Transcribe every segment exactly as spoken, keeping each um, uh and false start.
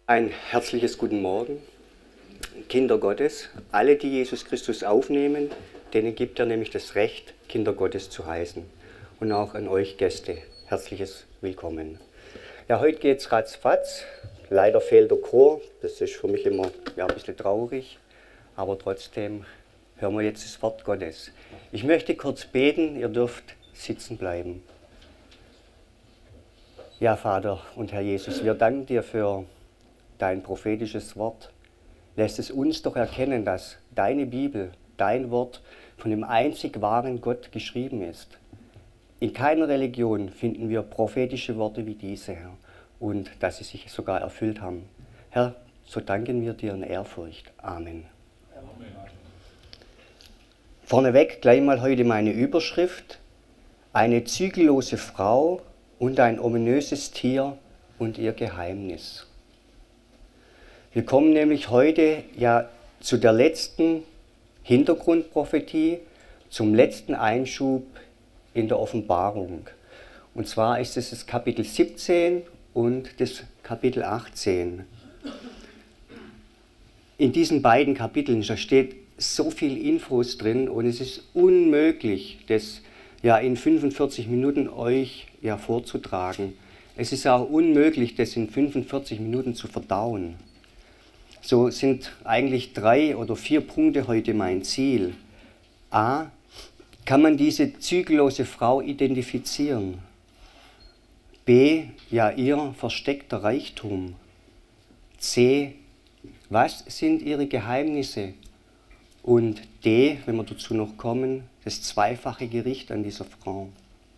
Ein herzliches Guten Morgen, Kinder Gottes. Alle, die Jesus Christus aufnehmen, denen gibt er nämlich das Recht, Kinder Gottes zu heißen. Und auch an euch Gäste, herzliches Willkommen. Ja, heute geht es ratzfatz. Leider fehlt der Chor, das ist für mich immer ja, ein bisschen traurig, aber trotzdem hören wir jetzt das Wort Gottes. Ich möchte kurz beten, ihr dürft sitzen bleiben. Ja, Vater und Herr Jesus, wir danken dir für dein prophetisches Wort. Lässt es uns doch erkennen, dass deine Bibel, dein Wort von dem einzig wahren Gott geschrieben ist. In keiner Religion finden wir prophetische Worte wie diese, Herr, und dass sie sich sogar erfüllt haben. Herr, so danken wir dir in Ehrfurcht. Amen. Amen. Vorneweg gleich mal heute meine Überschrift: Eine zügellose Frau und ein ominöses Tier und ihr Geheimnis. Wir kommen nämlich heute ja zu der letzten Hintergrundprophetie, zum letzten Einschub in der Offenbarung. Und zwar ist es das Kapitel siebzehn und das Kapitel achtzehn. In diesen beiden Kapiteln, da steht so viel Infos drin und es ist unmöglich, das ja in fünfundvierzig Minuten euch ja vorzutragen. Es ist auch unmöglich, das in fünfundvierzig Minuten zu verdauen. So sind eigentlich drei oder vier Punkte heute mein Ziel. A. Kann man diese zügellose Frau identifizieren? B. Ja, ihr versteckter Reichtum. C. Was sind ihre Geheimnisse? Und D. Wenn wir dazu noch kommen, das zweifache Gericht an dieser Frau.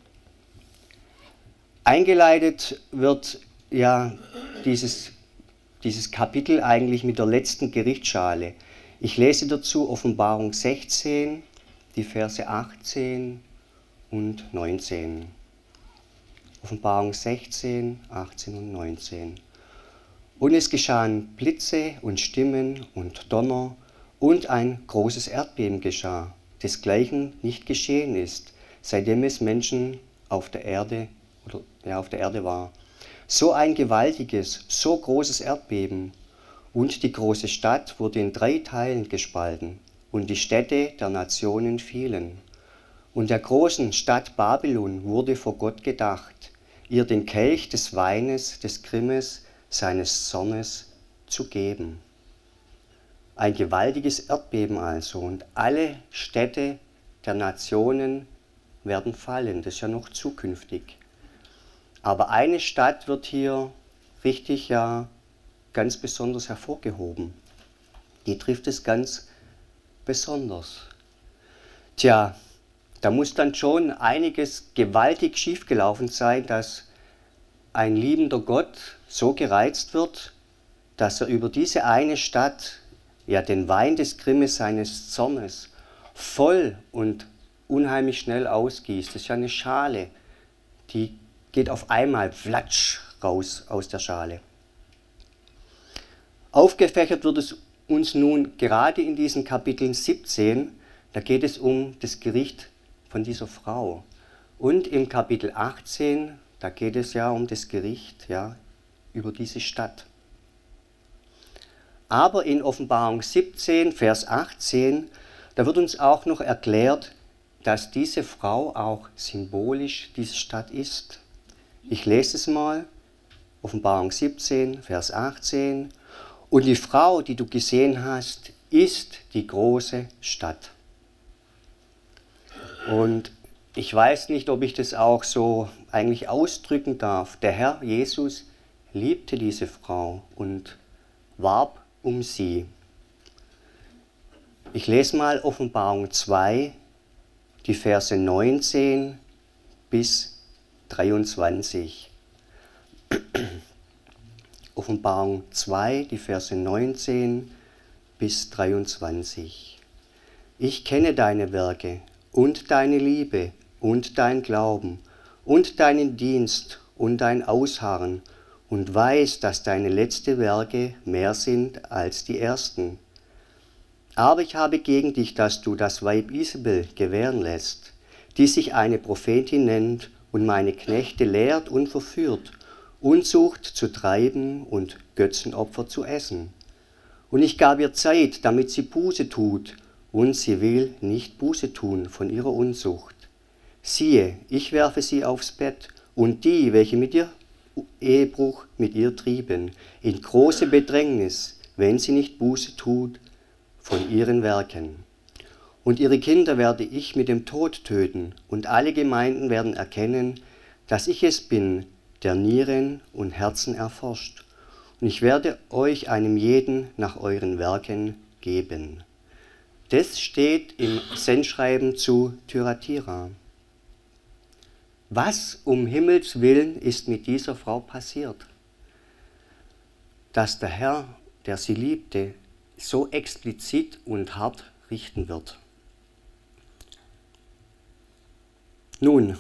Eingeleitet wird ja dieses Dieses Kapitel eigentlich mit der letzten Gerichtsschale. Ich lese dazu Offenbarung sechzehn, die Verse achtzehn und neunzehn. Offenbarung sechzehn, achtzehn und neunzehn. Und es geschahen Blitze und Stimmen und Donner und ein großes Erdbeben geschah, desgleichen nicht geschehen ist, seitdem es Menschen auf der Erde, oder, ja, auf der Erde war. So ein gewaltiges, so großes Erdbeben, und die große Stadt wurde in drei Teilen gespalten, und die Städte der Nationen fielen. Und der großen Stadt Babylon wurde vor Gott gedacht, ihr den Kelch des Weines, des Grimmes, seines Zornes zu geben. Ein gewaltiges Erdbeben also, und alle Städte der Nationen werden fallen, das ist ja noch zukünftig. Aber eine Stadt wird hier richtig ja ganz besonders hervorgehoben. Die trifft es ganz besonders. Tja, da muss dann schon einiges gewaltig schiefgelaufen sein, dass ein liebender Gott so gereizt wird, dass er über diese eine Stadt ja den Wein des Grimmes seines Zornes voll und unheimlich schnell ausgießt. Das ist ja eine Schale, die geht auf einmal flatsch raus aus der Schale. Aufgefächert wird es uns nun gerade in diesen Kapiteln siebzehn, da geht es um das Gericht von dieser Frau. Und im Kapitel achtzehn, da geht es ja um das Gericht ja, über diese Stadt. Aber in Offenbarung siebzehn, Vers achtzehn, da wird uns auch noch erklärt, dass diese Frau auch symbolisch diese Stadt ist. Ich lese es mal, Offenbarung siebzehn, Vers achtzehn. Und die Frau, die du gesehen hast, ist die große Stadt. Und ich weiß nicht, ob ich das auch so eigentlich ausdrücken darf. Der Herr Jesus liebte diese Frau und warb um sie. Ich lese mal Offenbarung zwei, die Verse neunzehn bis dreiundzwanzig. Offenbarung zwei, die Verse neunzehn bis dreiundzwanzig. Ich kenne deine Werke und deine Liebe und dein Glauben und deinen Dienst und dein Ausharren und weiß, dass deine letzten Werke mehr sind als die ersten. Aber ich habe gegen dich, dass du das Weib Isabel gewähren lässt, die sich eine Prophetin nennt und meine Knechte lehrt und verführt Unzucht zu treiben und Götzenopfer zu essen. Und ich gab ihr Zeit, damit sie Buße tut, und sie will nicht Buße tun von ihrer Unzucht. Siehe, ich werfe sie aufs Bett, und die, welche mit ihr Ehebruch mit ihr trieben, in große Bedrängnis, wenn sie nicht Buße tut von ihren Werken. Und ihre Kinder werde ich mit dem Tod töten, und alle Gemeinden werden erkennen, dass ich es bin, der Nieren und Herzen erforscht. Und ich werde euch einem jeden nach euren Werken geben. Das steht im Sendschreiben zu Thyatira. Was um Himmels Willen ist mit dieser Frau passiert? Dass der Herr, der sie liebte, so explizit und hart richten wird. Nun,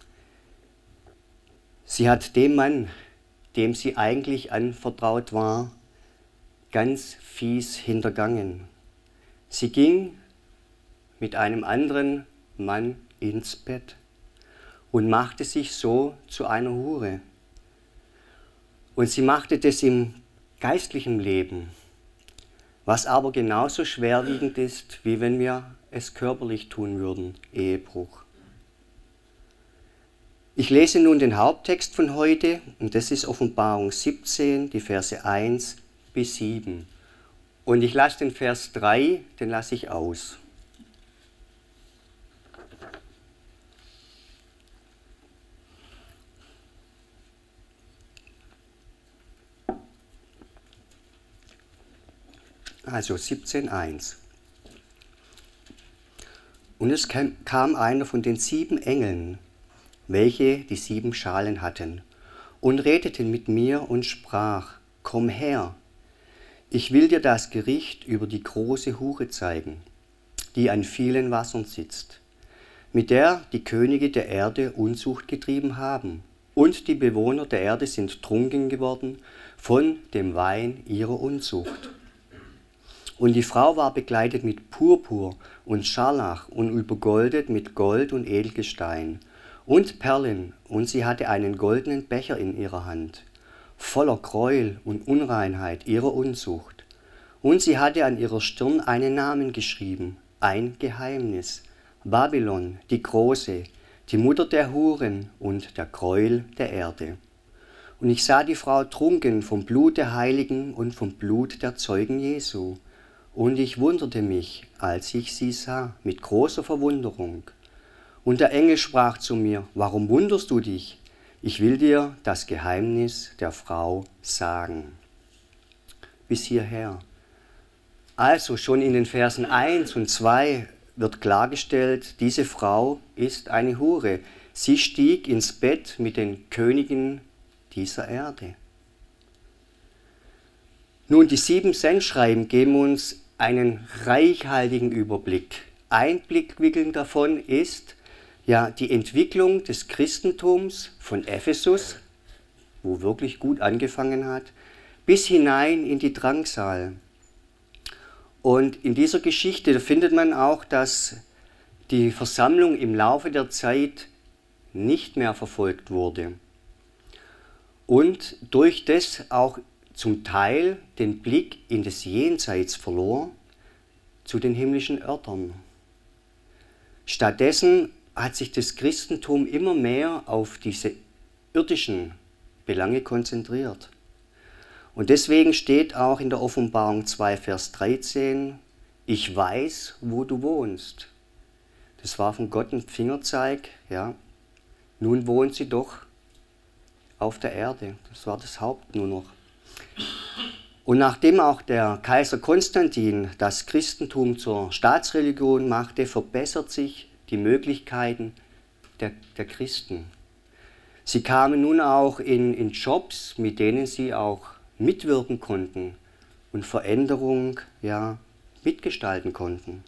sie hat dem Mann, dem sie eigentlich anvertraut war, ganz fies hintergangen. Sie ging mit einem anderen Mann ins Bett und machte sich so zu einer Hure. Und sie machte das im geistlichen Leben, was aber genauso schwerwiegend ist, wie wenn wir es körperlich tun würden, Ehebruch. Ich lese nun den Haupttext von heute, und das ist Offenbarung siebzehn, die Verse eins bis sieben. Und ich lasse den Vers drei, den lasse ich aus. Also siebzehn eins. Und es kam einer von den sieben Engeln, welche die sieben Schalen hatten, und redete mit mir und sprach: Komm her, ich will dir das Gericht über die große Hure zeigen, die an vielen Wassern sitzt, mit der die Könige der Erde Unzucht getrieben haben, und die Bewohner der Erde sind trunken geworden von dem Wein ihrer Unzucht. Und die Frau war bekleidet mit Purpur und Scharlach und übergoldet mit Gold und Edelgestein und Perlen, und sie hatte einen goldenen Becher in ihrer Hand, voller Gräuel und Unreinheit ihrer Unzucht. Und sie hatte an ihrer Stirn einen Namen geschrieben, ein Geheimnis: Babylon, die Große, die Mutter der Huren und der Gräuel der Erde. Und ich sah die Frau trunken vom Blut der Heiligen und vom Blut der Zeugen Jesu. Und ich wunderte mich, als ich sie sah, mit großer Verwunderung. Und der Engel sprach zu mir: Warum wunderst du dich? Ich will dir das Geheimnis der Frau sagen. Bis hierher. Also schon in den Versen eins und zwei wird klargestellt, diese Frau ist eine Hure. Sie stieg ins Bett mit den Königen dieser Erde. Nun, die sieben Sendschreiben geben uns einen reichhaltigen Überblick. Ein Blickwinkel davon ist ja die Entwicklung des Christentums von Ephesus, wo wirklich gut angefangen hat, bis hinein in die Drangsal. Und in dieser Geschichte da findet man auch, dass die Versammlung im Laufe der Zeit nicht mehr verfolgt wurde und durch das auch zum Teil den Blick in das Jenseits verlor, zu den himmlischen Örtern. Stattdessen hat sich das Christentum immer mehr auf diese irdischen Belange konzentriert. Und deswegen steht auch in der Offenbarung zwei, Vers dreizehn, ich weiß, wo du wohnst. Das war von Gott ein Fingerzeig, ja. Nun wohnt sie doch auf der Erde. Das war das Haupt nur noch. Und nachdem auch der Kaiser Konstantin das Christentum zur Staatsreligion machte, verbessert sich die Möglichkeiten der, der Christen. Sie kamen nun auch in, in Jobs, mit denen sie auch mitwirken konnten und Veränderung ja, mitgestalten konnten.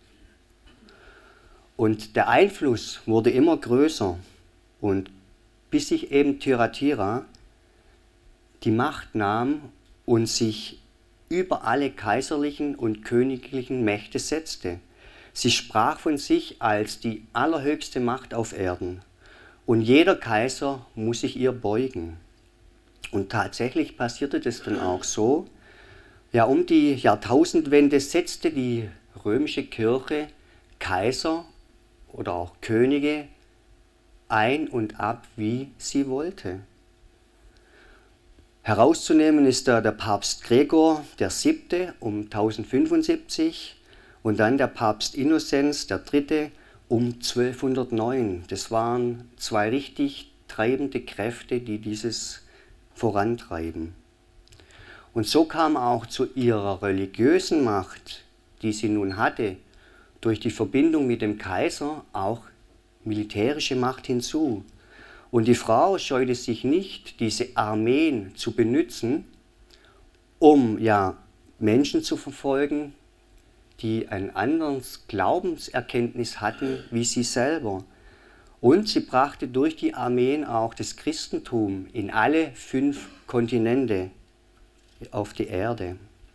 Und der Einfluss wurde immer größer, und bis sich eben Thyatira die Macht nahm und sich über alle kaiserlichen und königlichen Mächte setzte. Sie sprach von sich als die allerhöchste Macht auf Erden, und jeder Kaiser muss sich ihr beugen. Und tatsächlich passierte das dann auch so. Ja, um die Jahrtausendwende setzte die römische Kirche Kaiser oder auch Könige ein und ab, wie sie wollte. Herauszunehmen ist da der Papst Gregor der Siebte um tausendfünfundsiebzig und dann der Papst Innozenz der Dritte um zwölfhundertneun. Das waren zwei richtig treibende Kräfte, die dieses vorantreiben. Und so kam auch zu ihrer religiösen Macht, die sie nun hatte, durch die Verbindung mit dem Kaiser auch militärische Macht hinzu. Und die Frau scheute sich nicht, diese Armeen zu benutzen, um ja Menschen zu verfolgen, die ein anderes Glaubenserkenntnis hatten wie sie selber. Und sie brachte durch die Armeen auch das Christentum in alle fünf Kontinente auf die Erde.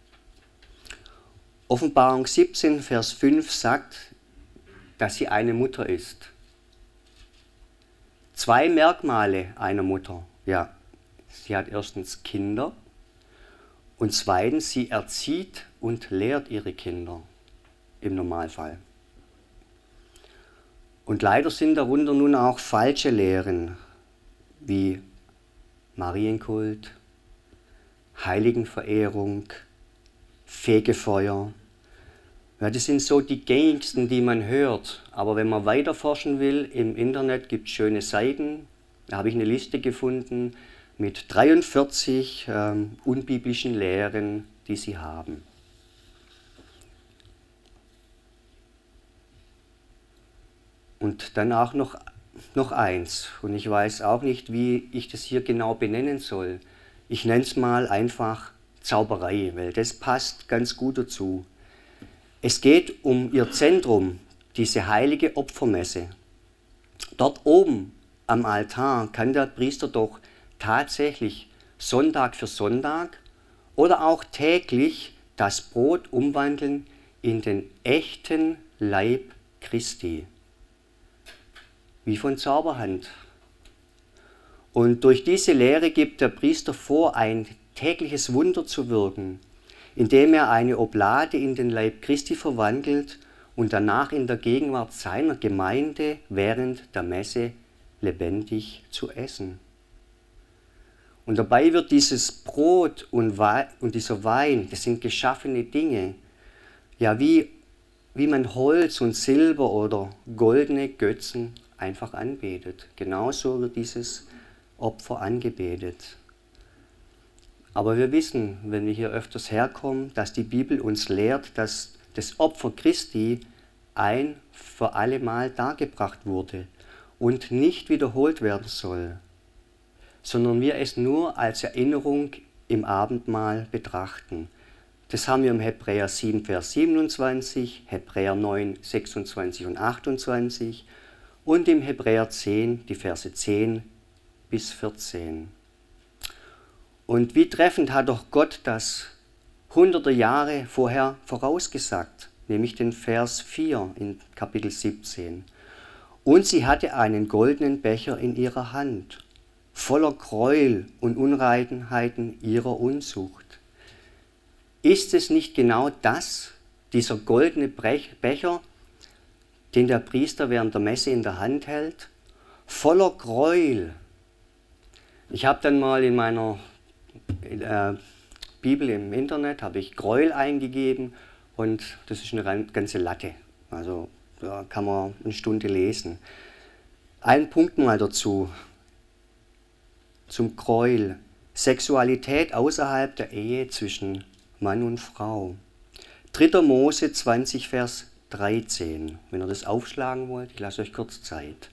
Offenbarung siebzehn, Vers fünf sagt, dass sie eine Mutter ist. Zwei Merkmale einer Mutter. Ja, sie hat erstens Kinder und zweitens, sie erzieht und lehrt ihre Kinder im Normalfall. Und leider sind darunter nun auch falsche Lehren wie Marienkult, Heiligenverehrung, Fegefeuer. Ja, das sind so die gängigsten, die man hört. Aber wenn man weiter forschen will, im Internet gibt es schöne Seiten. Da habe ich eine Liste gefunden mit dreiundvierzig ähm, unbiblischen Lehren, die sie haben. Und dann auch noch, noch eins. Und ich weiß auch nicht, wie ich das hier genau benennen soll. Ich nenne es mal einfach Zauberei, weil das passt ganz gut dazu. Es geht um ihr Zentrum, diese heilige Opfermesse. Dort oben am Altar kann der Priester doch tatsächlich Sonntag für Sonntag oder auch täglich das Brot umwandeln in den echten Leib Christi. Wie von Zauberhand. Und durch diese Lehre gibt der Priester vor, ein tägliches Wunder zu wirken, indem er eine Oblate in den Leib Christi verwandelt und danach in der Gegenwart seiner Gemeinde während der Messe lebendig zu essen. Und dabei wird dieses Brot und, Wein, und dieser Wein, das sind geschaffene Dinge, ja wie, wie man Holz und Silber oder goldene Götzen einfach anbetet. Genauso wird dieses Opfer angebetet. Aber wir wissen, wenn wir hier öfters herkommen, dass die Bibel uns lehrt, dass das Opfer Christi ein für alle Mal dargebracht wurde und nicht wiederholt werden soll, sondern wir es nur als Erinnerung im Abendmahl betrachten. Das haben wir im Hebräer sieben, Vers siebenundzwanzig, Hebräer neun, sechsundzwanzig und achtundzwanzig und im Hebräer zehn, die Verse zehn bis vierzehn. Und wie treffend hat doch Gott das hunderte Jahre vorher vorausgesagt, nämlich den Vers vier in Kapitel siebzehn. Und sie hatte einen goldenen Becher in ihrer Hand, voller Gräuel und Unreinheiten ihrer Unzucht. Ist es nicht genau das, dieser goldene Becher, den der Priester während der Messe in der Hand hält? Voller Gräuel. Ich habe dann mal in meiner äh, Bibel im Internet, habe ich Gräuel eingegeben und das ist eine ganze Latte. Also da kann man eine Stunde lesen. Ein Punkt mal dazu, zum Gräuel. Sexualität außerhalb der Ehe zwischen Mann und Frau. dritter Mose zwanzig, Vers dreizehn. Wenn ihr das aufschlagen wollt, ich lasse euch kurz Zeit.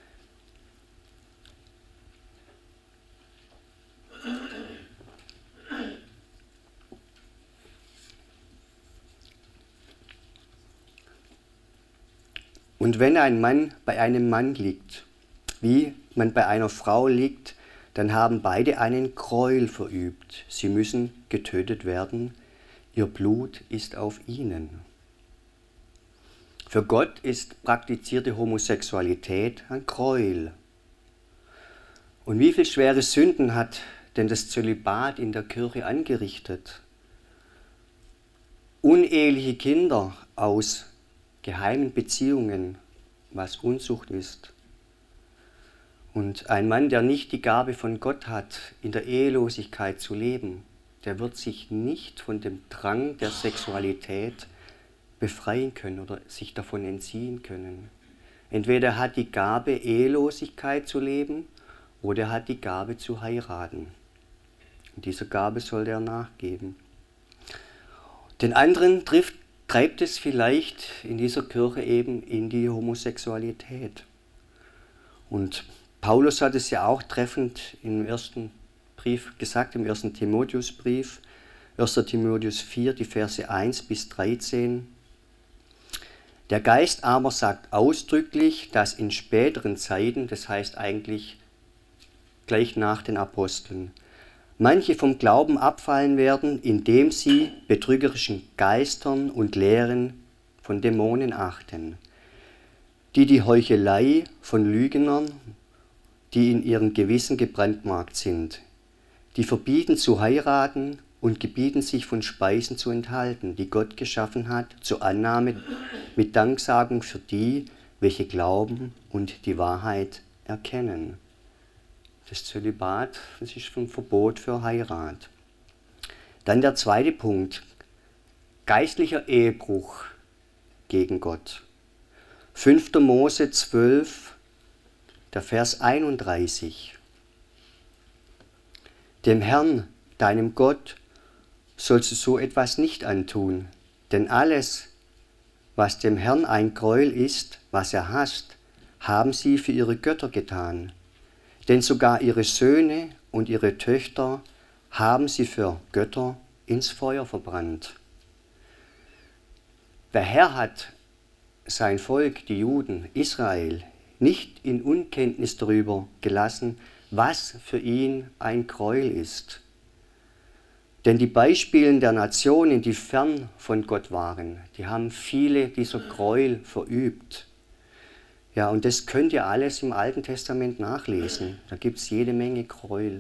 Und wenn ein Mann bei einem Mann liegt, wie man bei einer Frau liegt, dann haben beide einen Gräuel verübt. Sie müssen getötet werden. Ihr Blut ist auf ihnen. Für Gott ist praktizierte Homosexualität ein Gräuel. Und wie viele schwere Sünden hat denn das Zölibat in der Kirche angerichtet? Uneheliche Kinder aus geheimen Beziehungen, was Unzucht ist. Und ein Mann, der nicht die Gabe von Gott hat, in der Ehelosigkeit zu leben, der wird sich nicht von dem Drang der Sexualität befreien können oder sich davon entziehen können. Entweder er hat die Gabe, Ehelosigkeit zu leben, oder er hat die Gabe zu heiraten. Und dieser Gabe sollte er nachgeben. Den anderen trifft, treibt es vielleicht in dieser Kirche eben in die Homosexualität. Und Paulus hat es ja auch treffend im ersten Brief gesagt, im ersten Timotheusbrief, erster Timotheus vier, die Verse eins bis dreizehn. Der Geist aber sagt ausdrücklich, dass in späteren Zeiten, das heißt eigentlich gleich nach den Aposteln, manche vom Glauben abfallen werden, indem sie betrügerischen Geistern und Lehren von Dämonen achten, die die Heuchelei von Lügnern, die in ihrem Gewissen gebrandmarkt sind, die verbieten zu heiraten und gebieten sich von Speisen zu enthalten, die Gott geschaffen hat, zur Annahme mit Danksagung für die, welche glauben und die Wahrheit erkennen. Das Zölibat, das ist ein Verbot für Heirat. Dann der zweite Punkt, geistlicher Ehebruch gegen Gott. fünfter Mose zwölf, der Vers einunddreißig. Dem Herrn, deinem Gott, sollst du so etwas nicht antun, denn alles, was dem Herrn ein Gräuel ist, was er hasst, haben sie für ihre Götter getan. Denn sogar ihre Söhne und ihre Töchter haben sie für Götter ins Feuer verbrannt. Der Herr hat sein Volk, die Juden, Israel, nicht in Unkenntnis darüber gelassen, was für ihn ein Gräuel ist. Denn die Beispiele der Nationen, die fern von Gott waren, die haben viele dieser Gräuel verübt. Ja, und das könnt ihr alles im Alten Testament nachlesen. Da gibt es jede Menge Gräuel.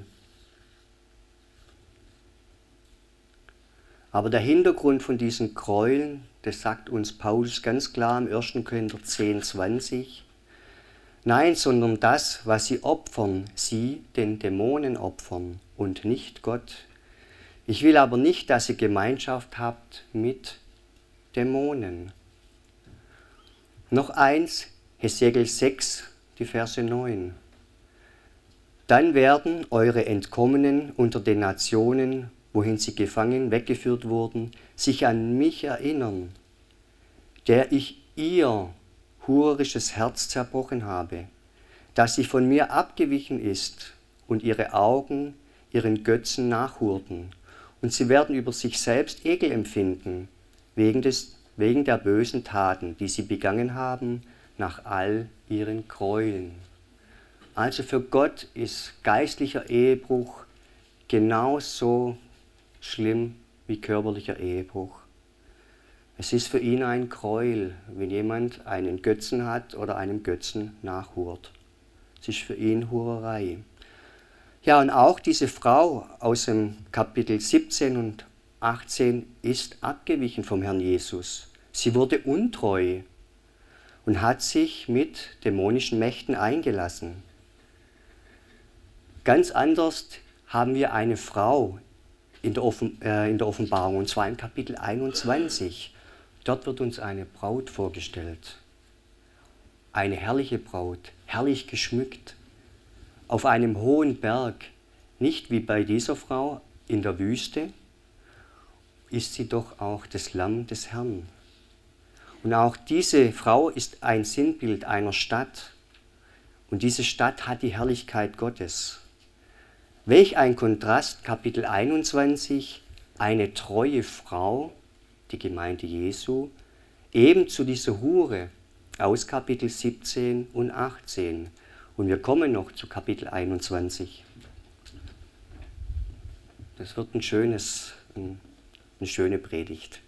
Aber der Hintergrund von diesen Gräueln, das sagt uns Paulus ganz klar im ersten Korinther zehn, zwanzig. Nein, sondern das, was sie opfern, sie den Dämonen opfern und nicht Gott. Ich will aber nicht, dass ihr Gemeinschaft habt mit Dämonen. Noch eins, Hesekiel sechs, die Verse neun. Dann werden eure Entkommenen unter den Nationen, wohin sie gefangen weggeführt wurden, sich an mich erinnern, der ich ihr hurerisches Herz zerbrochen habe, dass sie von mir abgewichen ist und ihre Augen ihren Götzen nachhurten. Und sie werden über sich selbst Ekel empfinden, wegen, des, wegen der bösen Taten, die sie begangen haben, nach all ihren Gräueln. Also für Gott ist geistlicher Ehebruch genauso schlimm wie körperlicher Ehebruch. Es ist für ihn ein Gräuel, wenn jemand einen Götzen hat oder einem Götzen nachhurt. Es ist für ihn Hurerei. Ja, und auch diese Frau aus dem Kapitel siebzehn und achtzehn ist abgewichen vom Herrn Jesus. Sie wurde untreu und hat sich mit dämonischen Mächten eingelassen. Ganz anders haben wir eine Frau in der, Offen, äh, in der Offenbarung, und zwar im Kapitel einundzwanzig. Dort wird uns eine Braut vorgestellt. Eine herrliche Braut, herrlich geschmückt, auf einem hohen Berg, nicht wie bei dieser Frau in der Wüste, ist sie doch auch das Lamm des Herrn. Und auch diese Frau ist ein Sinnbild einer Stadt. Und diese Stadt hat die Herrlichkeit Gottes. Welch ein Kontrast, Kapitel einundzwanzig, eine treue Frau, die Gemeinde Jesu, eben zu dieser Hure aus Kapitel siebzehn und achtzehn. Und wir kommen noch zu Kapitel einundzwanzig. Das wird ein schönes, ein, eine schöne Predigt.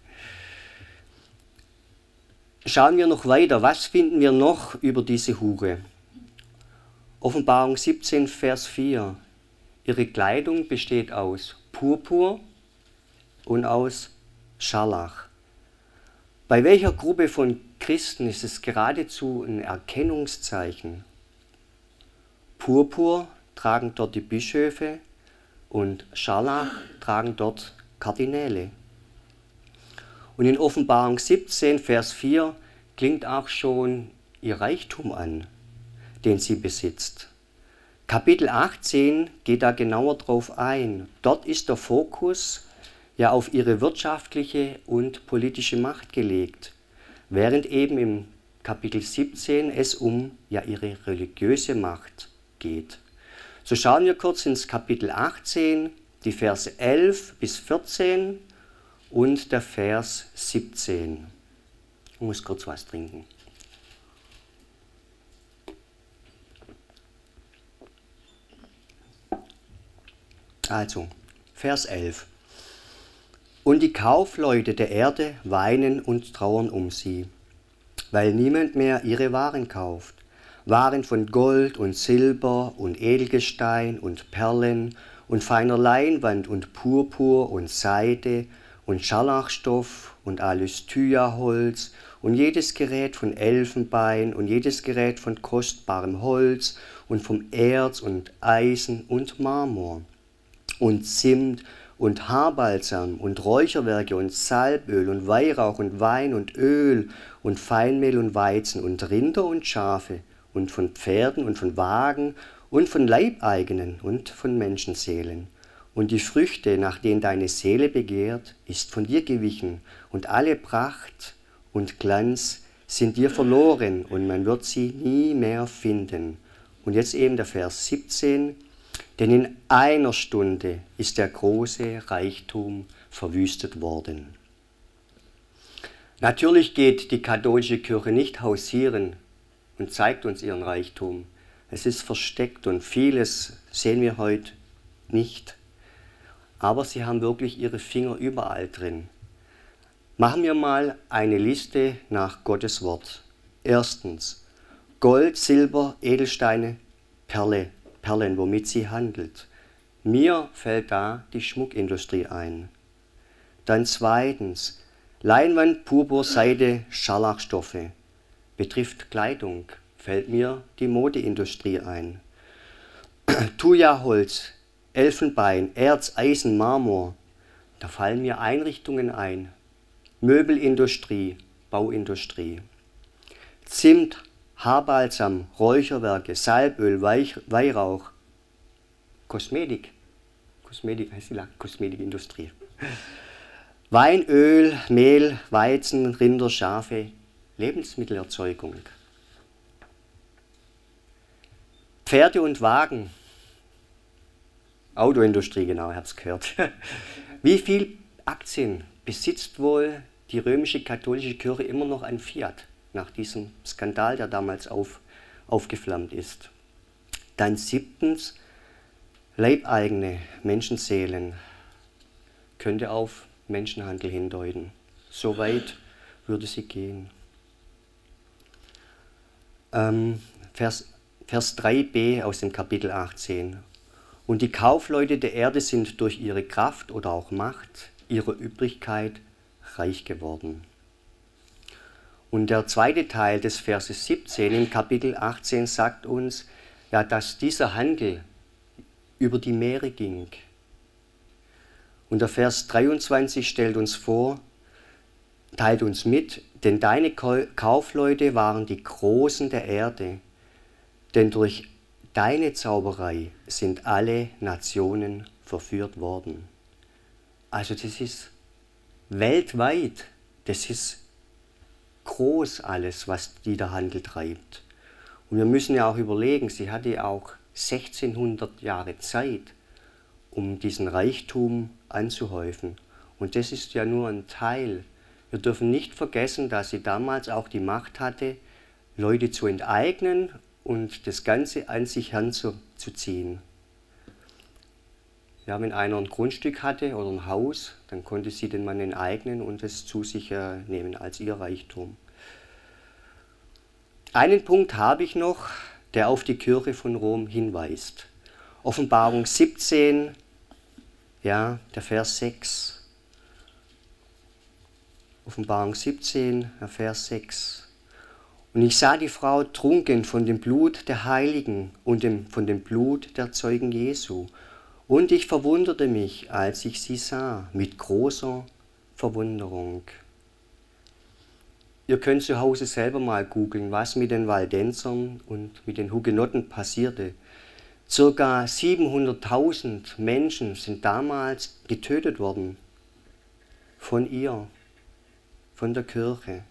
Schauen wir noch weiter. Was finden wir noch über diese Hure? Offenbarung siebzehn, Vers vier. Ihre Kleidung besteht aus Purpur und aus Scharlach. Bei welcher Gruppe von Christen ist es geradezu ein Erkennungszeichen? Purpur tragen dort die Bischöfe und Scharlach tragen dort Kardinäle. Und in Offenbarung siebzehn, Vers vier klingt auch schon ihr Reichtum an, den sie besitzt. Kapitel achtzehn geht da genauer drauf ein. Dort ist der Fokus ja auf ihre wirtschaftliche und politische Macht gelegt, während eben im Kapitel siebzehn es um ja ihre religiöse Macht geht. So schauen wir kurz ins Kapitel achtzehn, die Verse elf bis vierzehn und der Vers siebzehn. Ich muss kurz was trinken. Also, Vers elf. Und die Kaufleute der Erde weinen und trauern um sie, weil niemand mehr ihre Waren kauft. Waren von Gold und Silber und Edelgestein und Perlen und feiner Leinwand und Purpur und Seide und Scharlachstoff und Alystyaholz und jedes Gerät von Elfenbein und jedes Gerät von kostbarem Holz und vom Erz und Eisen und Marmor und Zimt und Haarbalsam und Räucherwerke und Salböl und Weihrauch und Wein und Öl und Feinmehl und Weizen und Rinder und Schafe und von Pferden und von Wagen und von Leibeigenen und von Menschenseelen. Und die Früchte, nach denen deine Seele begehrt, ist von dir gewichen, und alle Pracht und Glanz sind dir verloren, und man wird sie nie mehr finden. Und jetzt eben der Vers siebzehn. Denn in einer Stunde ist der große Reichtum verwüstet worden. Natürlich geht die katholische Kirche nicht hausieren und zeigt uns ihren Reichtum. Es ist versteckt und vieles sehen wir heute nicht. Aber sie haben wirklich ihre Finger überall drin. Machen wir mal eine Liste nach Gottes Wort. Erstens, Gold, Silber, Edelsteine, Perle. Perlen, womit sie handelt. Mir fällt da die Schmuckindustrie ein. Dann zweitens, Leinwand, Purpur, Seide, Scharlachstoffe. Betrifft Kleidung, fällt mir die Modeindustrie ein. Thujaholz, Elfenbein, Erz, Eisen, Marmor. Da fallen mir Einrichtungen ein. Möbelindustrie, Bauindustrie. Zimt, Haarbalsam, Räucherwerke, Salböl, Weich, Weihrauch, Kosmetik, Kosmetik heißt die Kosmetikindustrie. Wein, Öl, Mehl, Weizen, Rinder, Schafe, Lebensmittelerzeugung. Pferde und Wagen, Autoindustrie, genau, ich habe es gehört. Wie viel Aktien besitzt wohl die römische katholische Kirche immer noch an Fiat? Nach diesem Skandal, der damals auf, aufgeflammt ist. Dann siebtens, leibeigene Menschenseelen könnte auf Menschenhandel hindeuten. So weit würde sie gehen. Ähm, Vers, Vers drei b aus dem Kapitel achtzehn. Und die Kaufleute der Erde sind durch ihre Kraft oder auch Macht, ihre Übrigkeit reich geworden. Und der zweite Teil des Verses siebzehn im Kapitel achtzehn sagt uns, ja, dass dieser Handel über die Meere ging. Und der Vers dreiundzwanzig stellt uns vor, teilt uns mit, denn deine Kaufleute waren die Großen der Erde, denn durch deine Zauberei sind alle Nationen verführt worden. Also das ist weltweit, das ist groß alles, was die der Handel treibt. Und wir müssen ja auch überlegen, sie hatte auch sechzehnhundert Jahre Zeit, um diesen Reichtum anzuhäufen. Und das ist ja nur ein Teil. Wir dürfen nicht vergessen, dass sie damals auch die Macht hatte, Leute zu enteignen und das Ganze an sich heranzuziehen. Ja, wenn einer ein Grundstück hatte oder ein Haus, dann konnte sie den Mann enteignen und es zu sich äh, nehmen als ihr Reichtum. Einen Punkt habe ich noch, der auf die Kirche von Rom hinweist. Offenbarung siebzehn, ja, der Vers sechs. Offenbarung siebzehn, der Vers sechs. Und ich sah die Frau trunken von dem Blut der Heiligen und dem, von dem Blut der Zeugen Jesu. Und ich verwunderte mich, als ich sie sah, mit großer Verwunderung. Ihr könnt zu Hause selber mal googeln, was mit den Waldensern und mit den Hugenotten passierte. Circa siebenhunderttausend Menschen sind damals getötet worden von ihr, von der Kirche.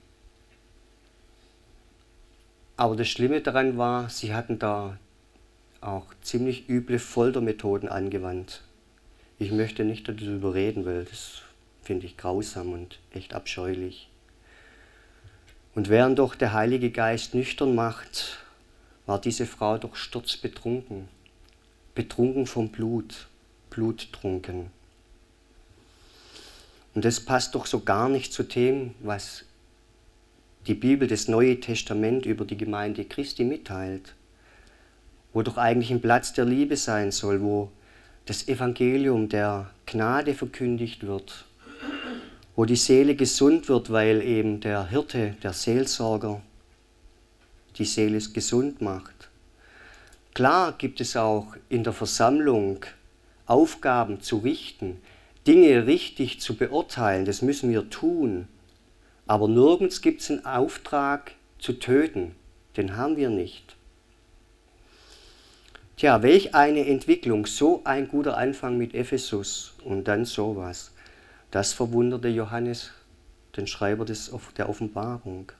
Aber das Schlimme daran war, sie hatten da auch ziemlich üble Foltermethoden angewandt. Ich möchte nicht darüber reden, weil das finde ich grausam und echt abscheulich. Und während doch der Heilige Geist nüchtern macht, war diese Frau doch sturzbetrunken, betrunken vom Blut, bluttrunken. Und das passt doch so gar nicht zu dem, was die Bibel, das Neue Testament über die Gemeinde Christi mitteilt, wo doch eigentlich ein Platz der Liebe sein soll, wo das Evangelium der Gnade verkündigt wird, wo die Seele gesund wird, weil eben der Hirte, der Seelsorger, die Seele gesund macht. Klar gibt es auch in der Versammlung Aufgaben zu richten, Dinge richtig zu beurteilen, das müssen wir tun. Aber nirgends gibt es einen Auftrag zu töten, den haben wir nicht. Tja, welch eine Entwicklung, so ein guter Anfang mit Ephesus und dann sowas. Das verwunderte Johannes, den Schreiber des, der Offenbarung.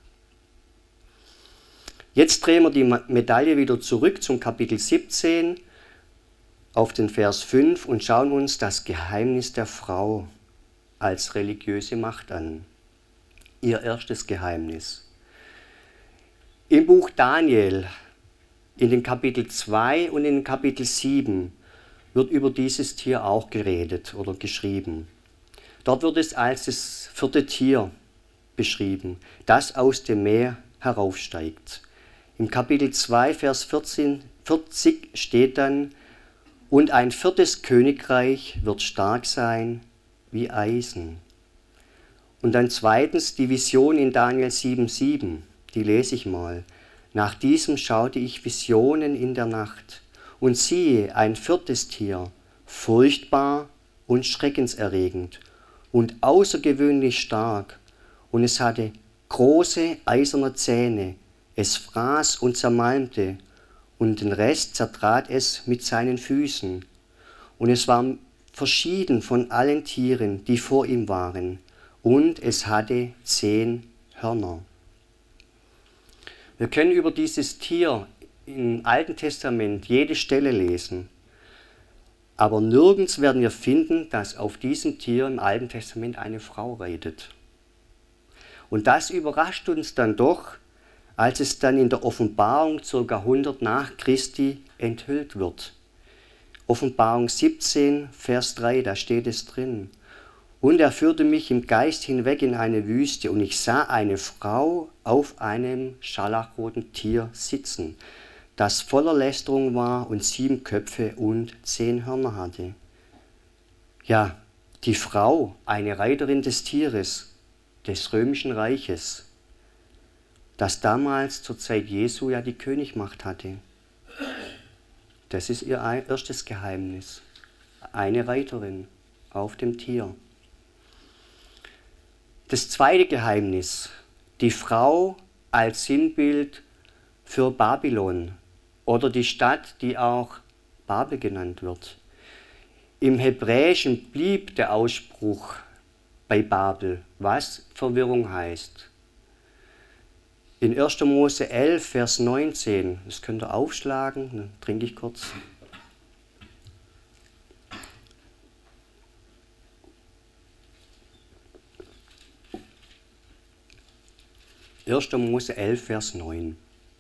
Jetzt drehen wir die Medaille wieder zurück zum Kapitel siebzehn auf den Vers fünf und schauen uns das Geheimnis der Frau als religiöse Macht an. Ihr erstes Geheimnis. Im Buch Daniel, in den Kapitel zwei und in den Kapitel sieben, wird über dieses Tier auch geredet oder geschrieben. Dort wird es als das vierte Tier beschrieben, das aus dem Meer heraufsteigt. Im Kapitel zwei, Vers vierzehn, vierzig steht dann, und ein viertes Königreich wird stark sein wie Eisen. Und dann zweitens die Vision in Daniel sieben, sieben, die lese ich mal. Nach diesem schaute ich Visionen in der Nacht und siehe, ein viertes Tier, furchtbar und schreckenserregend und außergewöhnlich stark, und es hatte große eiserne Zähne, es fraß und zermalmte, und den Rest zertrat es mit seinen Füßen. Und es war verschieden von allen Tieren, die vor ihm waren, und es hatte zehn Hörner. Wir können über dieses Tier im Alten Testament jede Stelle lesen, aber nirgends werden wir finden, dass auf diesem Tier im Alten Testament eine Frau reitet. Und das überrascht uns dann doch, als es dann in der Offenbarung ca. hundert nach Christi enthüllt wird. Offenbarung siebzehn, Vers drei, da steht es drin. Und er führte mich im Geist hinweg in eine Wüste, und ich sah eine Frau auf einem scharlachroten Tier sitzen, das voller Lästerung war und sieben Köpfe und zehn Hörner hatte. Ja, die Frau, eine Reiterin des Tieres, des römischen Reiches, das damals zur Zeit Jesu ja die Königmacht hatte. Das ist ihr erstes Geheimnis. Eine Reiterin auf dem Tier. Das zweite Geheimnis, die Frau als Sinnbild für Babylon oder die Stadt, die auch Babel genannt wird. Im Hebräischen blieb der Ausspruch bei Babel, was Verwirrung heißt. In erster Mose elf, Vers neunzehn, das könnt ihr aufschlagen, dann trinke ich kurz. erster Mose elf, Vers neun.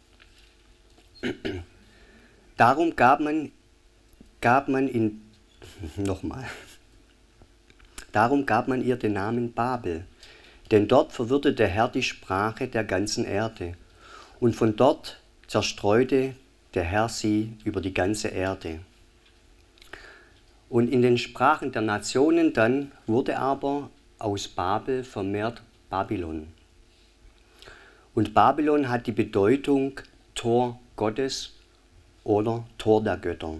Darum gab man, gab man in, nochmal, darum gab man ihr den Namen Babel, denn dort verwirrte der Herr die Sprache der ganzen Erde, und von dort zerstreute der Herr sie über die ganze Erde. Und in den Sprachen der Nationen dann wurde aber aus Babel vermehrt Babylon. Und Babylon hat die Bedeutung Tor Gottes oder Tor der Götter.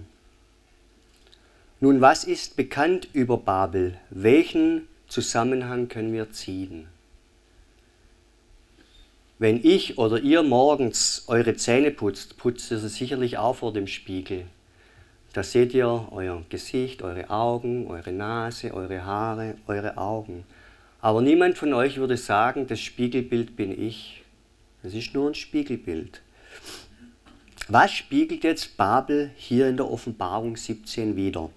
Nun, was ist bekannt über Babel? Welchen Zusammenhang können wir ziehen? Wenn ich oder ihr morgens eure Zähne putzt, putzt ihr sie sicherlich auch vor dem Spiegel. Da seht ihr euer Gesicht, eure Augen, eure Nase, eure Haare, eure Augen. Aber niemand von euch würde sagen, das Spiegelbild bin ich. Das ist nur ein Spiegelbild. Was spiegelt jetzt Babel hier in der Offenbarung siebzehn wider?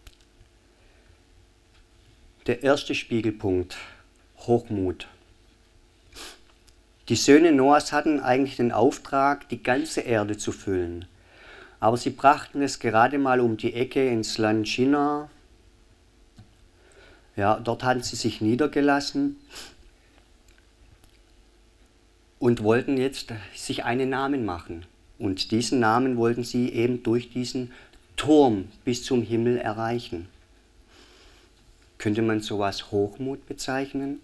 Der erste Spiegelpunkt, Hochmut. Die Söhne Noahs hatten eigentlich den Auftrag, die ganze Erde zu füllen. Aber sie brachten es gerade mal um die Ecke ins Land Shinar. Ja, dort hatten sie sich niedergelassen und wollten jetzt sich einen Namen machen. Und diesen Namen wollten sie eben durch diesen Turm bis zum Himmel erreichen. Könnte man sowas Hochmut bezeichnen?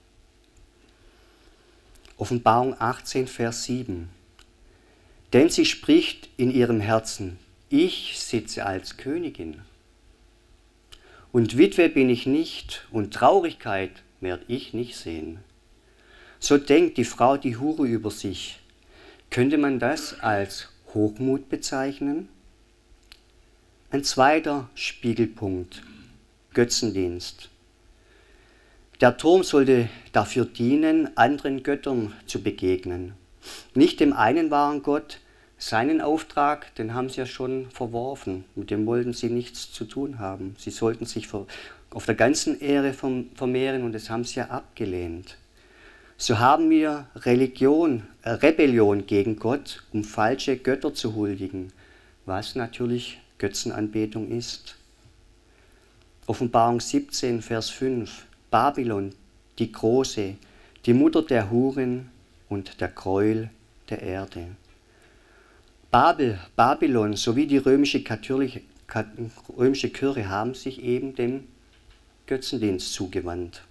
Offenbarung achtzehn, Vers sieben. Denn sie spricht in ihrem Herzen, ich sitze als Königin. Und Witwe bin ich nicht und Traurigkeit werde ich nicht sehen. So denkt die Frau die Hure über sich. Könnte man das als Hochmut bezeichnen? Ein zweiter Spiegelpunkt, Götzendienst. Der Turm sollte dafür dienen, anderen Göttern zu begegnen. Nicht dem einen wahren Gott, seinen Auftrag, den haben sie ja schon verworfen. Mit dem wollten sie nichts zu tun haben. Sie sollten sich auf der ganzen Erde vermehren und das haben sie ja abgelehnt. So haben wir Religion, äh, Rebellion gegen Gott, um falsche Götter zu huldigen, was natürlich Götzenanbetung ist. Offenbarung siebzehn, Vers fünf. Babylon, die Große, die Mutter der Huren und der Gräuel der Erde. Babel, Babylon sowie die römische, katholische, römische Kirche haben sich eben dem Götzendienst zugewandt.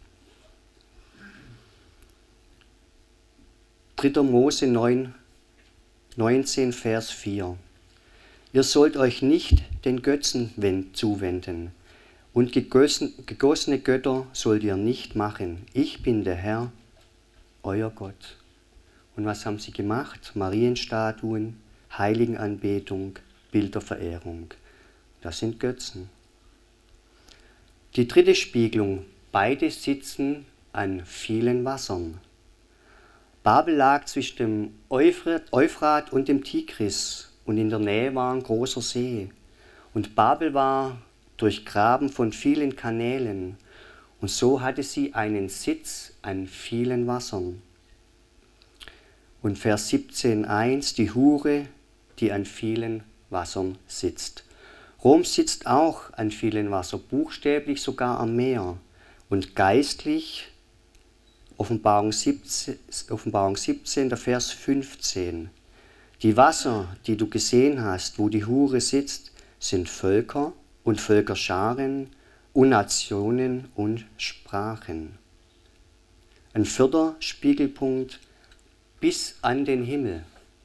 dritter Mose neun, neunzehn, Vers vier. Ihr sollt euch nicht den Götzen zuwenden, und gegossene Götter sollt ihr nicht machen. Ich bin der Herr, euer Gott. Und was haben sie gemacht? Marienstatuen, Heiligenanbetung, Bilderverehrung. Das sind Götzen. Die dritte Spiegelung. Beide sitzen an vielen Wassern. Babel lag zwischen dem Euphrat und dem Tigris und in der Nähe war ein großer See. Und Babel war durchgraben von vielen Kanälen und so hatte sie einen Sitz an vielen Wassern. Und Vers siebzehn, eins, die Hure, die an vielen Wassern sitzt. Rom sitzt auch an vielen Wassern, buchstäblich sogar am Meer und geistlich Offenbarung siebzehn, Offenbarung siebzehn, der Vers fünfzehn. Die Wasser, die du gesehen hast, wo die Hure sitzt, sind Völker und Völkerscharen und Nationen und Sprachen. Ein vierter Spiegelpunkt, bis an den Himmel.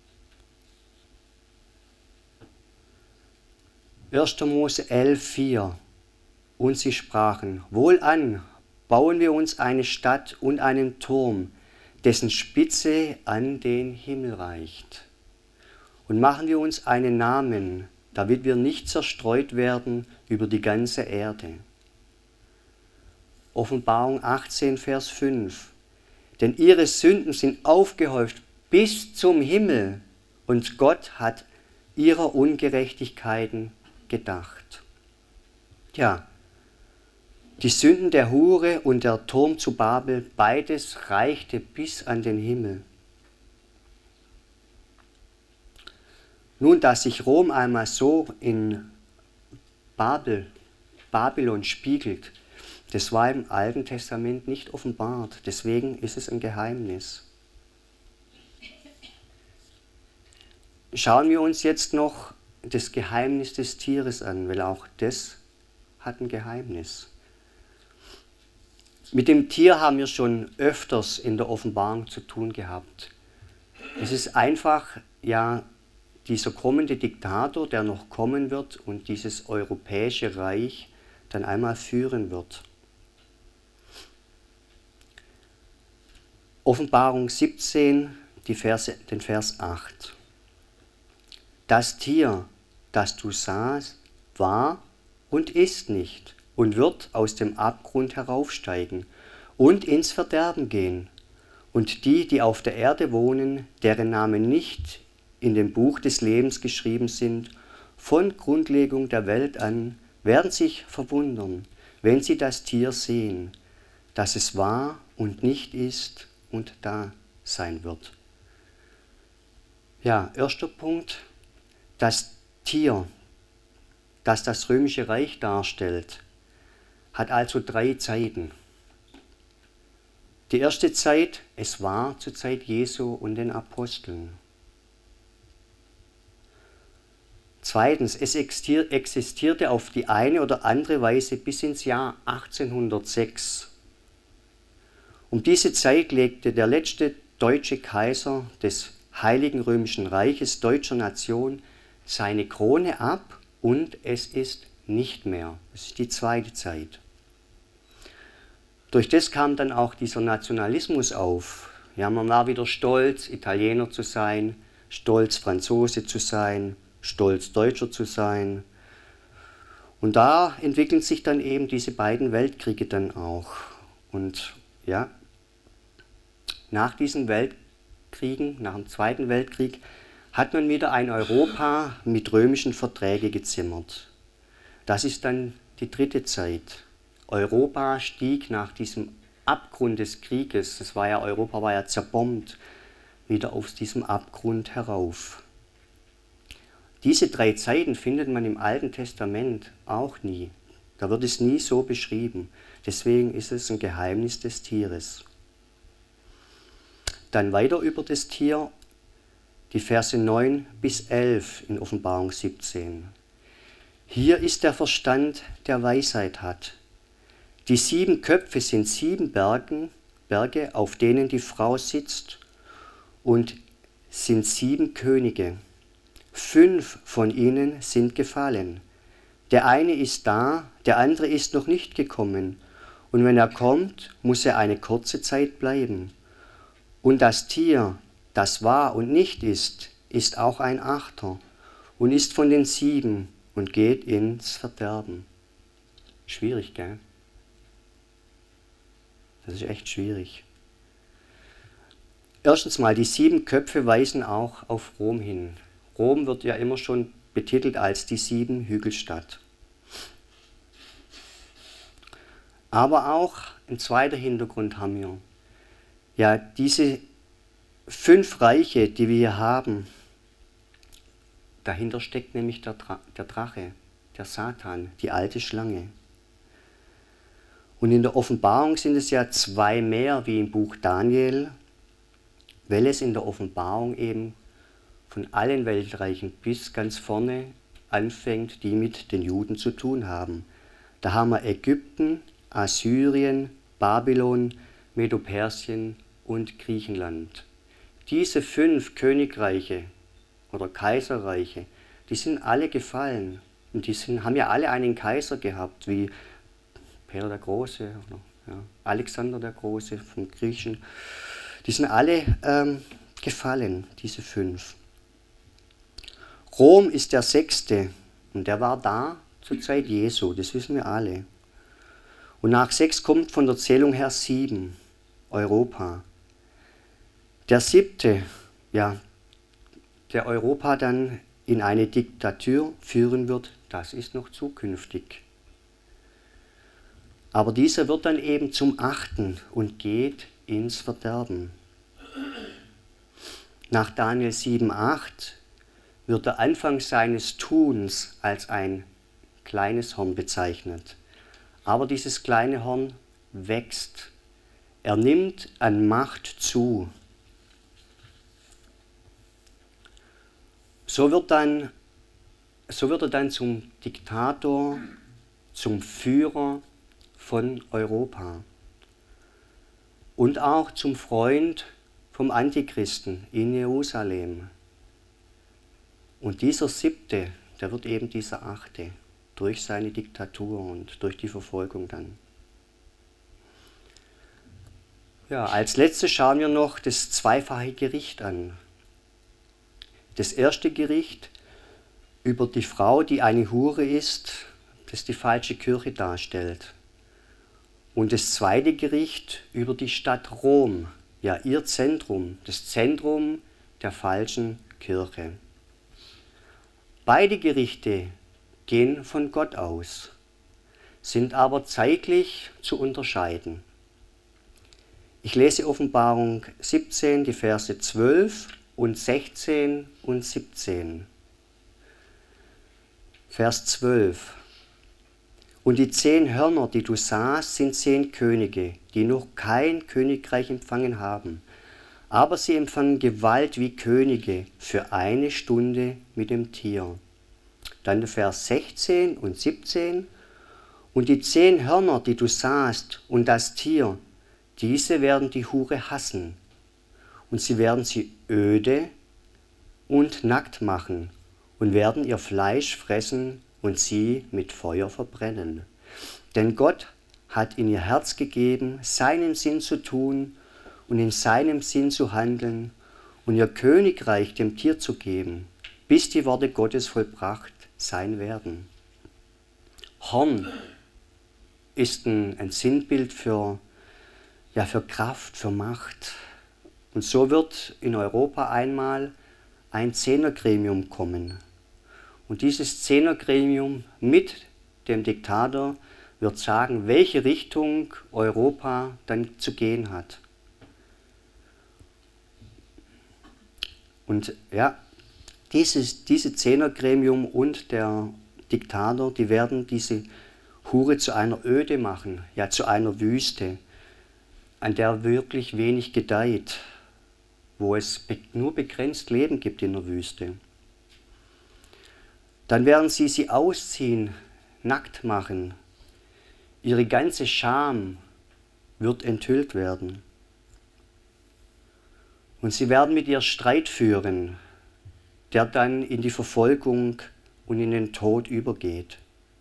erster Mose elf, vier. Und sie sprachen, wohlan, bauen wir uns eine Stadt und einen Turm, dessen Spitze an den Himmel reicht. Und machen wir uns einen Namen, damit wir nicht zerstreut werden über die ganze Erde. Offenbarung achtzehn, Vers fünf. Denn ihre Sünden sind aufgehäuft bis zum Himmel und Gott hat ihrer Ungerechtigkeiten gedacht. Tja, die Sünden der Hure und der Turm zu Babel, beides reichte bis an den Himmel. Nun, dass sich Rom einmal so in Babel, Babylon spiegelt, das war im Alten Testament nicht offenbart. Deswegen ist es ein Geheimnis. Schauen wir uns jetzt noch das Geheimnis des Tieres an, weil auch das hat ein Geheimnis. Mit dem Tier haben wir schon öfters in der Offenbarung zu tun gehabt. Es ist einfach, ja, dieser kommende Diktator, der noch kommen wird und dieses europäische Reich dann einmal führen wird. Offenbarung siebzehn, die Verse, den Vers acht. Das Tier, das du sahst, war und ist nicht und wird aus dem Abgrund heraufsteigen und ins Verderben gehen. Und die, die auf der Erde wohnen, deren Namen nicht in dem Buch des Lebens geschrieben sind, von Grundlegung der Welt an, werden sich verwundern, wenn sie das Tier sehen, dass es war und nicht ist und da sein wird. Ja, erster Punkt, das Tier, das das römische Reich darstellt, hat also drei Zeiten. Die erste Zeit, es war zur Zeit Jesu und den Aposteln. Zweitens, es existierte auf die eine oder andere Weise bis ins Jahr achtzehnhundertsechs. Um diese Zeit legte der letzte deutsche Kaiser des Heiligen Römischen Reiches deutscher Nation seine Krone ab und es ist nicht mehr. Das ist die zweite Zeit. Durch das kam dann auch dieser Nationalismus auf. Ja, man war wieder stolz, Italiener zu sein, stolz, Franzose zu sein, stolz, Deutscher zu sein. Und da entwickeln sich dann eben diese beiden Weltkriege dann auch. Und ja, nach diesen Weltkriegen, nach dem Zweiten Weltkrieg, hat man wieder ein Europa mit römischen Verträgen gezimmert. Das ist dann die dritte Zeit. Europa stieg nach diesem Abgrund des Krieges, das war ja, Europa war ja zerbombt, wieder aus diesem Abgrund herauf. Diese drei Zeiten findet man im Alten Testament auch nie. Da wird es nie so beschrieben. Deswegen ist es ein Geheimnis des Tieres. Dann weiter über das Tier, die Verse neun bis elf in Offenbarung siebzehn. Hier ist der Verstand, der Weisheit hat. Die sieben Köpfe sind sieben Bergen, Berge, auf denen die Frau sitzt, und sind sieben Könige. Fünf von ihnen sind gefallen. Der eine ist da, der andere ist noch nicht gekommen. Und wenn er kommt, muss er eine kurze Zeit bleiben. Und das Tier, das war und nicht ist, ist auch ein Achter und ist von den sieben und geht ins Verderben. Schwierig, gell? Das ist echt schwierig. Erstens mal, die sieben Köpfe weisen auch auf Rom hin. Rom wird ja immer schon betitelt als die sieben Hügelstadt. Aber auch ein zweiter Hintergrund haben wir. Ja, diese fünf Reiche, die wir hier haben, dahinter steckt nämlich der, Dra- der Drache, der Satan, die alte Schlange. Und in der Offenbarung sind es ja zwei mehr wie im Buch Daniel, weil es in der Offenbarung eben von allen Weltreichen bis ganz vorne anfängt, die mit den Juden zu tun haben. Da haben wir Ägypten, Assyrien, Babylon, Medo-Persien und Griechenland. Diese fünf Königreiche oder Kaiserreiche, die sind alle gefallen. Und die sind, haben ja alle einen Kaiser gehabt, wie Peter der Große oder ja, Alexander der Große vom Griechen. Die sind alle ähm, gefallen, diese fünf. Rom ist der sechste und der war da zur Zeit Jesu, das wissen wir alle. Und nach sechs kommt von der Zählung her sieben, Europa. Der siebte, ja, der Europa dann in eine Diktatur führen wird, das ist noch zukünftig. Aber dieser wird dann eben zum achten und geht ins Verderben. Nach Daniel sieben, acht wird der Anfang seines Tuns als ein kleines Horn bezeichnet. Aber dieses kleine Horn wächst. Er nimmt an Macht zu. So wird, dann, so wird er dann zum Diktator zum Führer von Europa und auch zum Freund vom Antichristen in Jerusalem. Und dieser siebte, der wird eben dieser achte, durch seine Diktatur und durch die Verfolgung dann. Ja, als letztes schauen wir noch das zweifache Gericht an. Das erste Gericht über die Frau, die eine Hure ist, das die falsche Kirche darstellt. Und das zweite Gericht über die Stadt Rom, ja ihr Zentrum, das Zentrum der falschen Kirche. Beide Gerichte gehen von Gott aus, sind aber zeitlich zu unterscheiden. Ich lese Offenbarung siebzehn, die Verse zwölf und sechzehn und siebzehn. Vers zwölf. Und die zehn Hörner, die du sahst, sind zehn Könige, die noch kein Königreich empfangen haben. Aber sie empfangen Gewalt wie Könige für eine Stunde mit dem Tier. Dann der Vers sechzehn und siebzehn. Und die zehn Hörner, die du sahst, und das Tier, diese werden die Hure hassen. Und sie werden sie öde und nackt machen und werden ihr Fleisch fressen und sie mit Feuer verbrennen. Denn Gott hat in ihr Herz gegeben, seinen Sinn zu tun und in seinem Sinn zu handeln und ihr Königreich dem Tier zu geben, bis die Worte Gottes vollbracht sein werden. Horn ist ein, ein Sinnbild für, ja, für Kraft, für Macht. Und so wird in Europa einmal ein Zehnergremium kommen. Und dieses Zehnergremium mit dem Diktator wird sagen, welche Richtung Europa dann zu gehen hat. Und ja, dieses diese Zehnergremium und der Diktator, die werden diese Hure zu einer Öde machen, ja zu einer Wüste, an der wirklich wenig gedeiht, wo es nur begrenzt Leben gibt in der Wüste. Dann werden sie sie ausziehen, nackt machen. Ihre ganze Scham wird enthüllt werden. Und sie werden mit ihr Streit führen, der dann in die Verfolgung und in den Tod übergeht.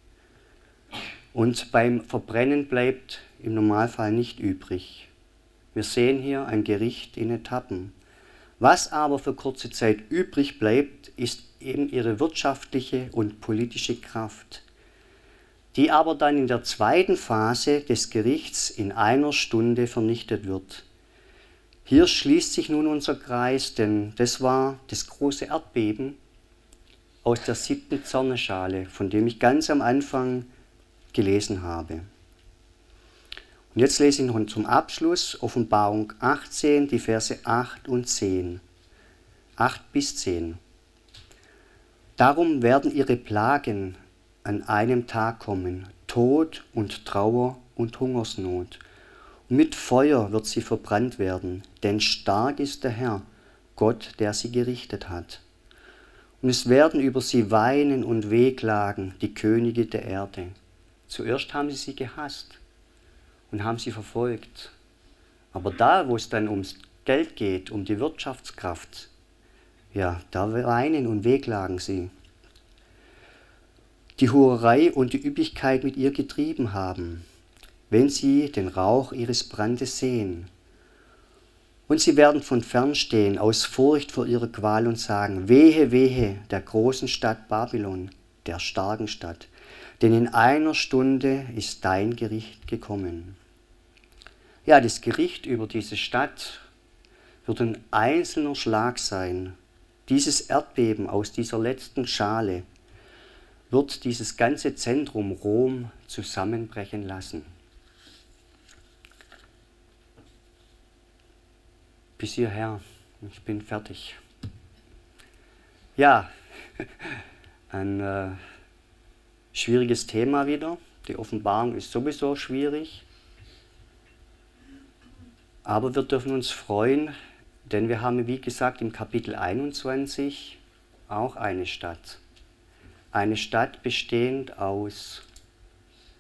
Und beim Verbrennen bleibt im Normalfall nicht übrig. Wir sehen hier ein Gericht in Etappen. Was aber für kurze Zeit übrig bleibt, ist eben ihre wirtschaftliche und politische Kraft, die aber dann in der zweiten Phase des Gerichts in einer Stunde vernichtet wird. Hier schließt sich nun unser Kreis, denn das war das große Erdbeben aus der siebten Zornesschale, von dem ich ganz am Anfang gelesen habe. Und jetzt lese ich noch zum Abschluss Offenbarung achtzehn, die Verse acht und zehn. acht bis zehn. Darum werden ihre Plagen an einem Tag kommen, Tod und Trauer und Hungersnot. Und mit Feuer wird sie verbrannt werden, denn stark ist der Herr, Gott, der sie gerichtet hat. Und es werden über sie weinen und wehklagen, die Könige der Erde. Zuerst haben sie sie gehasst und haben sie verfolgt. Aber da, wo es dann ums Geld geht, um die Wirtschaftskraft, ja, da weinen und wehklagen sie. Die Hurerei und die Üppigkeit mit ihr getrieben haben, wenn sie den Rauch ihres Brandes sehen. Und sie werden von fern stehen, aus Furcht vor ihrer Qual und sagen, wehe, wehe, der großen Stadt Babylon, der starken Stadt, denn in einer Stunde ist dein Gericht gekommen. Ja, das Gericht über diese Stadt wird ein einzelner Schlag sein. Dieses Erdbeben aus dieser letzten Schale wird dieses ganze Zentrum Rom zusammenbrechen lassen. Bis hierher, ich bin fertig. Ja, ein äh, schwieriges Thema wieder. Die Offenbarung ist sowieso schwierig. Aber wir dürfen uns freuen, denn wir haben, wie gesagt, im Kapitel einundzwanzig auch eine Stadt. Eine Stadt bestehend aus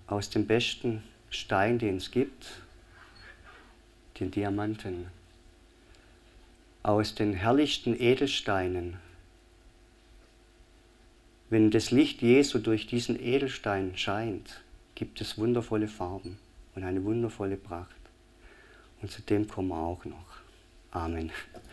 aus dem besten Stein, den es gibt, den Diamanten, aus den herrlichsten Edelsteinen. Wenn das Licht Jesu durch diesen Edelstein scheint, gibt es wundervolle Farben und eine wundervolle Pracht. Und zu dem kommen wir auch noch. Amen.